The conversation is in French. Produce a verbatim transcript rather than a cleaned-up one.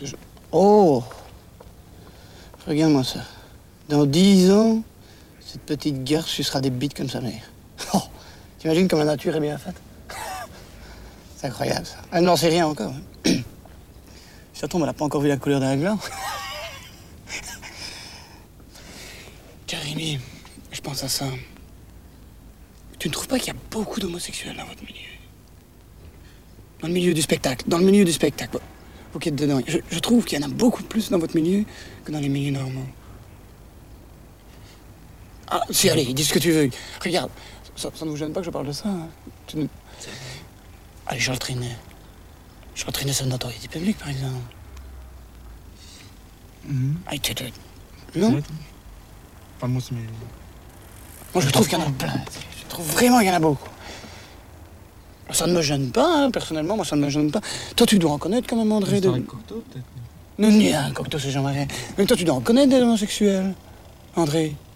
Je... Oh! Regarde-moi ça. Dans dix ans, cette petite garce sucera des bites comme sa mère. Oh! T'imagines comme la nature est bien faite? C'est incroyable, ça. Elle n'en sait rien encore. Hein. Si ça tombe, elle n'a pas encore vu la couleur d'un gland. Jérémy, je pense à ça. Tu ne trouves pas qu'il y a beaucoup d'homosexuels dans votre milieu? Dans le milieu du spectacle, dans le milieu du spectacle. Vous qui êtes dedans, je, je trouve qu'il y en a beaucoup plus dans votre milieu que dans les milieux normaux. Ah, si, allez, dis ce que tu veux. Regarde, ça, ça ne vous gêne pas que je parle de ça, hein. Tu ne... Allez, Charles Trenet. Charles Trenet, c'est une notoriété publique, par exemple. Mm-hmm. Ah, tu, tu... Non? Pas moi, mais... Moi, je trouve qu'il y en a plein. Je trouve vraiment qu'il y en a beaucoup. Ça ne me gêne pas, hein, personnellement, moi, ça ne me gêne pas. Toi, tu dois en connaître quand même, André. C'est De... un Cocteau, peut-être. Non, ni un Cocteau, c'est Jean-Marie. Mais toi, tu dois en connaître des homosexuels, André.